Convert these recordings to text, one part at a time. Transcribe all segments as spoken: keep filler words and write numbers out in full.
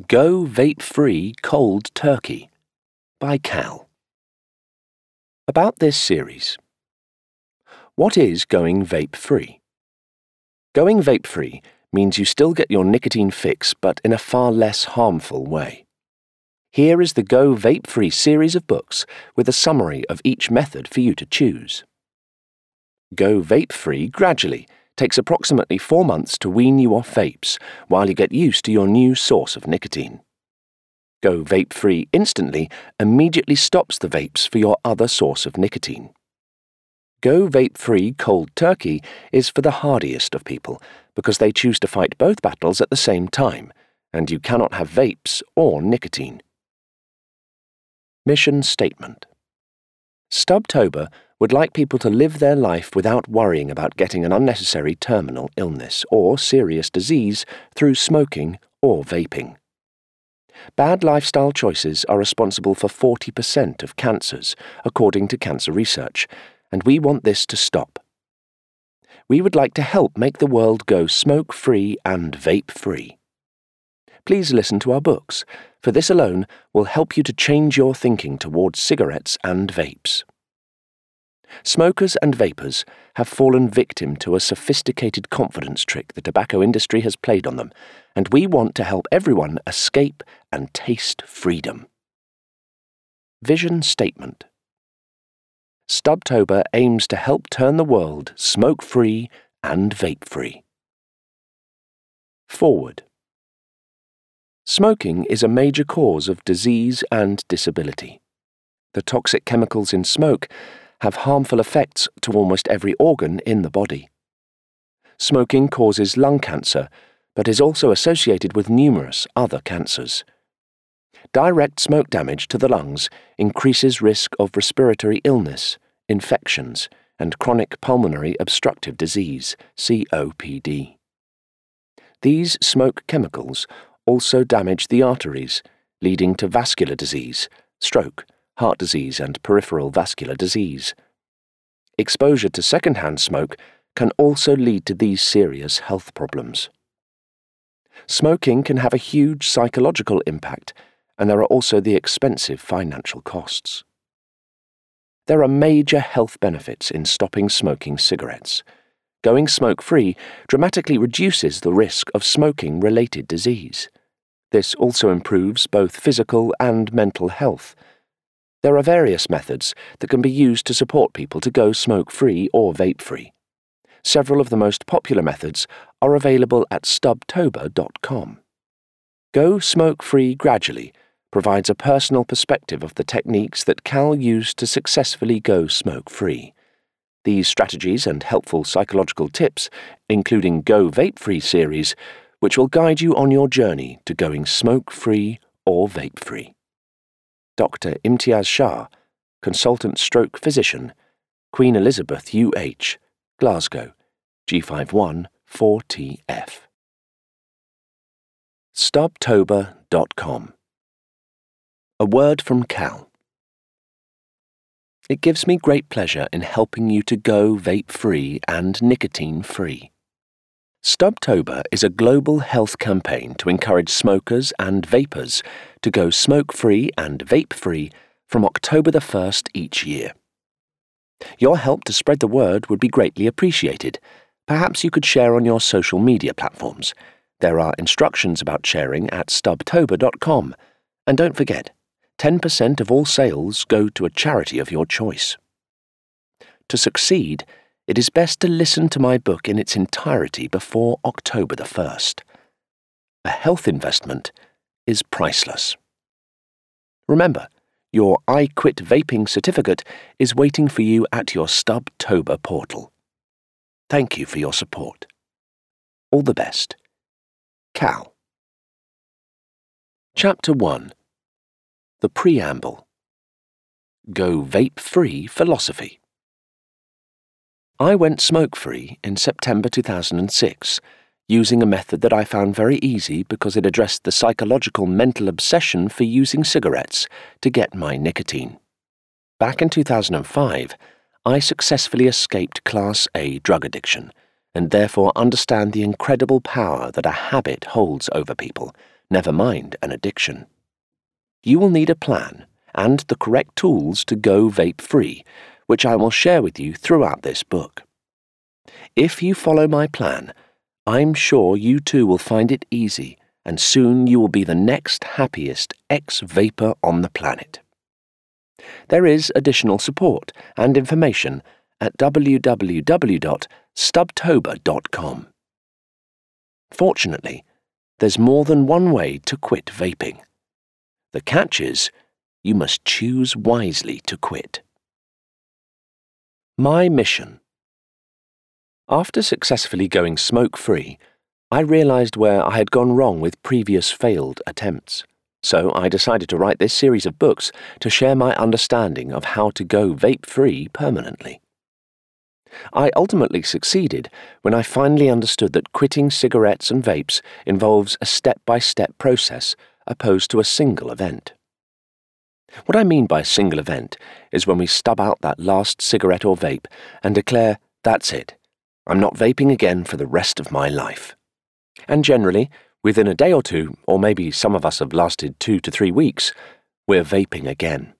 Go Vape-Free Cold Turkey by Cal. About this series. What is going vape-free? Going vape-free means you still get your nicotine fix, but in a far less harmful way. Here is the Go Vape-Free series of books with a summary of each method for you to choose. Go Vape-Free Gradually takes approximately four months to wean you off vapes while you get used to your new source of nicotine. Go Vape-Free Instantly immediately stops the vapes for your other source of nicotine. Go Vape-Free Cold Turkey is for the hardiest of people because they choose to fight both battles at the same time, and you cannot have vapes or nicotine. Mission Statement. Stubtober would like people to live their life without worrying about getting an unnecessary terminal illness or serious disease through smoking or vaping. Bad lifestyle choices are responsible for forty percent of cancers, according to cancer research, and we want this to stop. We would like to help make the world go smoke-free and vape-free. Please listen to our books, for this alone will help you to change your thinking towards cigarettes and vapes. Smokers and vapers have fallen victim to a sophisticated confidence trick the tobacco industry has played on them, and we want to help everyone escape and taste freedom. Vision Statement. Stubtober aims to help turn the world smoke-free and vape-free. Forward. Smoking is a major cause of disease and disability. The toxic chemicals in smoke have harmful effects to almost every organ in the body. Smoking causes lung cancer, but is also associated with numerous other cancers. Direct smoke damage to the lungs increases risk of respiratory illness, infections, and chronic pulmonary obstructive disease, C O P D. These smoke chemicals also damage the arteries, leading to vascular disease, stroke, heart disease, and peripheral vascular disease. Exposure to secondhand smoke can also lead to these serious health problems. Smoking can have a huge psychological impact, and there are also the expensive financial costs. There are major health benefits in stopping smoking cigarettes. Going smoke-free dramatically reduces the risk of smoking-related disease. This also improves both physical and mental health. There are various methods that can be used to support people to go smoke-free or vape-free. Several of the most popular methods are available at stubtober dot com. Go Smoke-Free Gradually provides a personal perspective of the techniques that Cal used to successfully go smoke-free. These strategies and helpful psychological tips, including Go Vape-Free series, which will guide you on your journey to going smoke-free or vape-free. Doctor Imtiaz Shah, Consultant Stroke Physician, Queen Elizabeth U H, Glasgow, G five one four T F. stubtober dot com. A word from Cal. It gives me great pleasure in helping you to go vape-free and nicotine-free. Stubtober is a global health campaign to encourage smokers and vapers to go smoke-free and vape-free from October the first each year. Your help to spread the word would be greatly appreciated. Perhaps you could share on your social media platforms. There are instructions about sharing at stubtober dot com. And don't forget, ten percent of all sales go to a charity of your choice. To succeed, it is best to listen to my book in its entirety before October the first. A health investment is priceless. Remember, your I Quit Vaping certificate is waiting for you at your Stubtober portal. Thank you for your support. All the best. Cal. Chapter one. The Preamble. Go Vape-Free Philosophy. I went smoke-free in September two thousand six, using a method that I found very easy because it addressed the psychological mental obsession for using cigarettes to get my nicotine. Back in two thousand five, I successfully escaped Class A drug addiction and therefore understand the incredible power that a habit holds over people, never mind an addiction. You will need a plan and the correct tools to go vape-free, which I will share with you throughout this book. If you follow my plan, I'm sure you too will find it easy, and soon you will be the next happiest ex-vapor on the planet. There is additional support and information at w w w dot stubtober dot com. Fortunately, there's more than one way to quit vaping. The catch is, you must choose wisely to quit. My mission. After successfully going smoke-free, I realized where I had gone wrong with previous failed attempts. So I decided to write this series of books to share my understanding of how to go vape-free permanently. I ultimately succeeded when I finally understood that quitting cigarettes and vapes involves a step-by-step process opposed to a single event. What I mean by a single event is when we stub out that last cigarette or vape and declare, that's it, I'm not vaping again for the rest of my life. And generally, within a day or two, or maybe some of us have lasted two to three weeks, we're vaping again.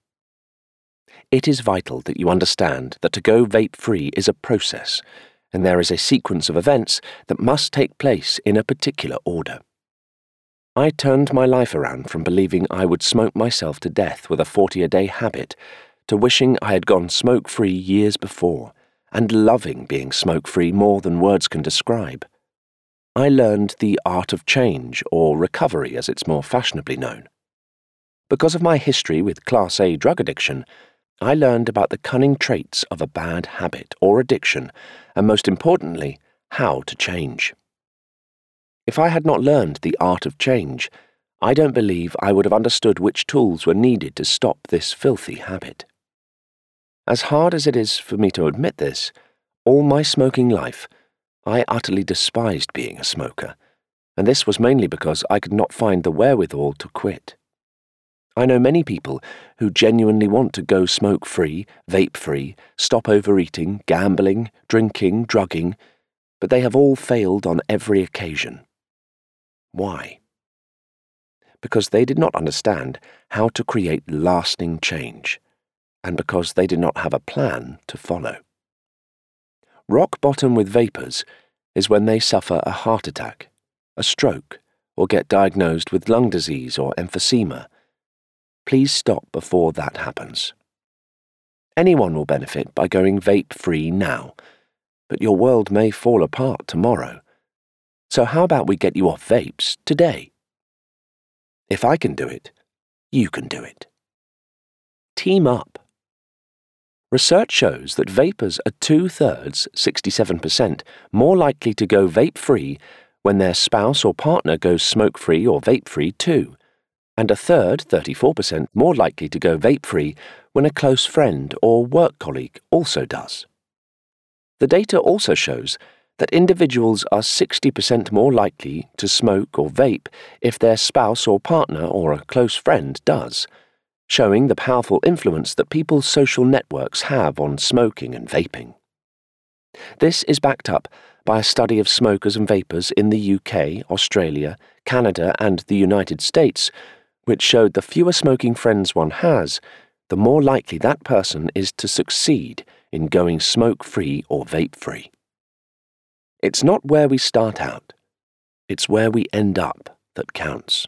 It is vital that you understand that to go vape-free is a process, and there is a sequence of events that must take place in a particular order. I turned my life around from believing I would smoke myself to death with a forty-a-day habit to wishing I had gone smoke-free years before, and loving being smoke-free more than words can describe. I learned the art of change, or recovery as it's more fashionably known. Because of my history with Class A drug addiction, I learned about the cunning traits of a bad habit or addiction, and most importantly, how to change. If I had not learned the art of change, I don't believe I would have understood which tools were needed to stop this filthy habit. As hard as it is for me to admit this, all my smoking life, I utterly despised being a smoker, and this was mainly because I could not find the wherewithal to quit. I know many people who genuinely want to go smoke-free, vape-free, stop overeating, gambling, drinking, drugging, but they have all failed on every occasion. Why? Because they did not understand how to create lasting change, and because they did not have a plan to follow. Rock bottom with vapors is when they suffer a heart attack, a stroke, or get diagnosed with lung disease or emphysema. Please stop before that happens. Anyone will benefit by going vape-free now, but your world may fall apart tomorrow. So how about we get you off vapes today? If I can do it, you can do it. Team up. Research shows that vapers are two-thirds, sixty-seven percent, more likely to go vape-free when their spouse or partner goes smoke-free or vape-free too, and a third, thirty-four percent, more likely to go vape-free when a close friend or work colleague also does. The data also shows that individuals are sixty percent more likely to smoke or vape if their spouse or partner or a close friend does, showing the powerful influence that people's social networks have on smoking and vaping. This is backed up by a study of smokers and vapers in the U K, Australia, Canada, and the United States, which showed the fewer smoking friends one has, the more likely that person is to succeed in going smoke-free or vape-free. It's not where we start out, it's where we end up that counts.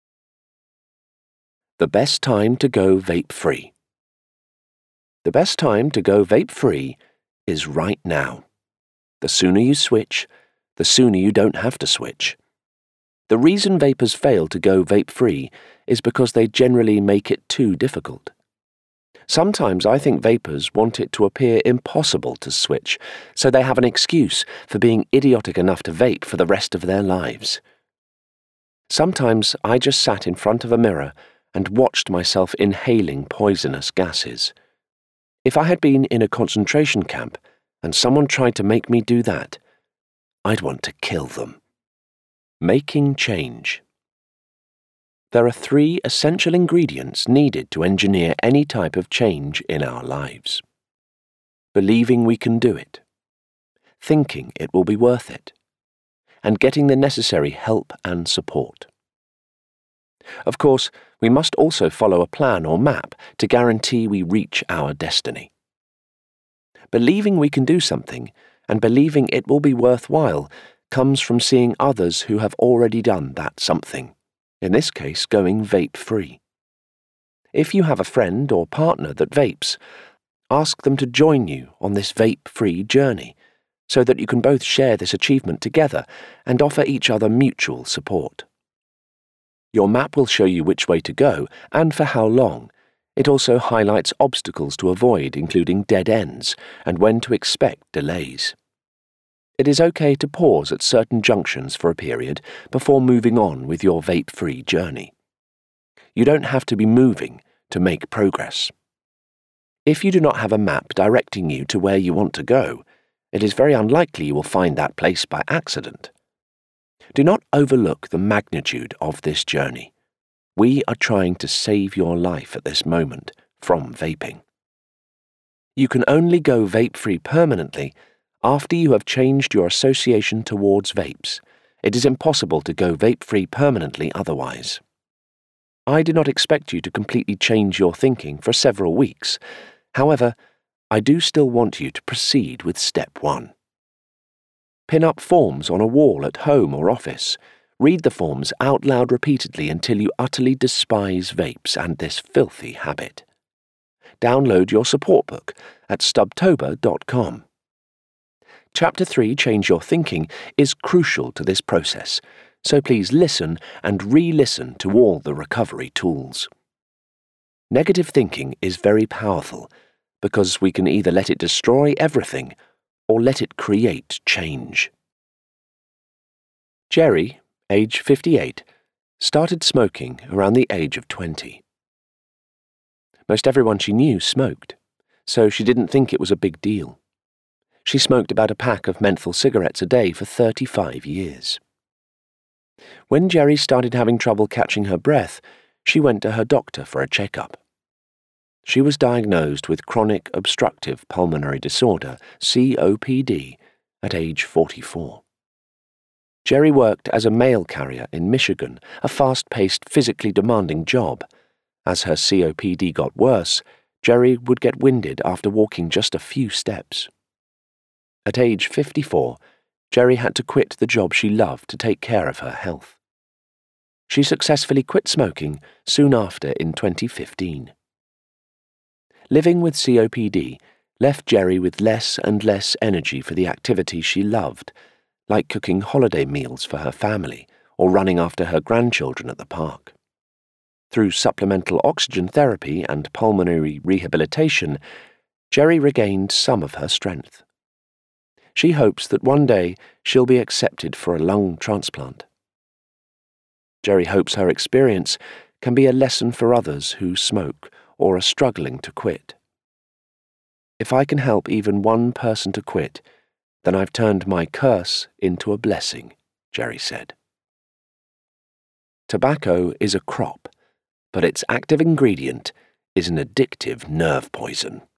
The best time to go vape-free. The best time to go vape-free is right now. The sooner you switch, the sooner you don't have to switch. The reason vapers fail to go vape-free is because they generally make it too difficult. Sometimes I think vapers want it to appear impossible to switch, so they have an excuse for being idiotic enough to vape for the rest of their lives. Sometimes I just sat in front of a mirror and watched myself inhaling poisonous gases. If I had been in a concentration camp and someone tried to make me do that, I'd want to kill them. Making change. There are three essential ingredients needed to engineer any type of change in our lives. Believing we can do it, thinking it will be worth it, and getting the necessary help and support. Of course, we must also follow a plan or map to guarantee we reach our destiny. Believing we can do something and believing it will be worthwhile comes from seeing others who have already done that something, in this case going vape-free. If you have a friend or partner that vapes, ask them to join you on this vape-free journey so that you can both share this achievement together and offer each other mutual support. Your map will show you which way to go and for how long. It also highlights obstacles to avoid, including dead ends, and when to expect delays. It is okay to pause at certain junctions for a period before moving on with your vape-free journey. You don't have to be moving to make progress. If you do not have a map directing you to where you want to go, it is very unlikely you will find that place by accident. Do not overlook the magnitude of this journey. We are trying to save your life at this moment from vaping. You can only go vape-free permanently after you have changed your association towards vapes. It is impossible to go vape-free permanently otherwise. I do not expect you to completely change your thinking for several weeks. However, I do still want you to proceed with step one. Pin up forms on a wall at home or office. Read the forms out loud repeatedly until you utterly despise vapes and this filthy habit. Download your support book at stubtober dot com. Chapter three, Change Your Thinking, is crucial to this process, so please listen and re-listen to all the recovery tools. Negative thinking is very powerful because we can either let it destroy everything or let it create change. Jerry, age fifty-eight, started smoking around the age of twenty. Most everyone she knew smoked, so she didn't think it was a big deal. She smoked about a pack of menthol cigarettes a day for thirty-five years. When Jerry started having trouble catching her breath, she went to her doctor for a checkup. She was diagnosed with chronic obstructive pulmonary disorder, C O P D, at age forty-four. Jerry worked as a mail carrier in Michigan, a fast-paced, physically demanding job. As her C O P D got worse, Jerry would get winded after walking just a few steps. At age fifty-four, Jerry had to quit the job she loved to take care of her health. She successfully quit smoking soon after in twenty fifteen. Living with C O P D left Jerry with less and less energy for the activities she loved, like cooking holiday meals for her family or running after her grandchildren at the park. Through supplemental oxygen therapy and pulmonary rehabilitation, Jerry regained some of her strength. She hopes that one day she'll be accepted for a lung transplant. Jerry hopes her experience can be a lesson for others who smoke or are struggling to quit. If I can help even one person to quit, then I've turned my curse into a blessing, Jerry said. Tobacco is a crop, but its active ingredient is an addictive nerve poison.